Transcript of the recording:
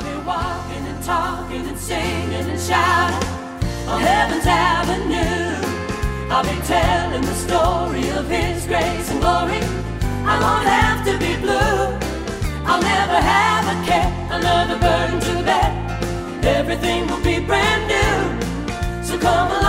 I'll be walking and talking and singing and shouting on heaven's avenue. I'll be telling the story of His grace and glory. I won't have to be blue. I'll never have a care, another burden to bear. Everything will be brand new. So come on.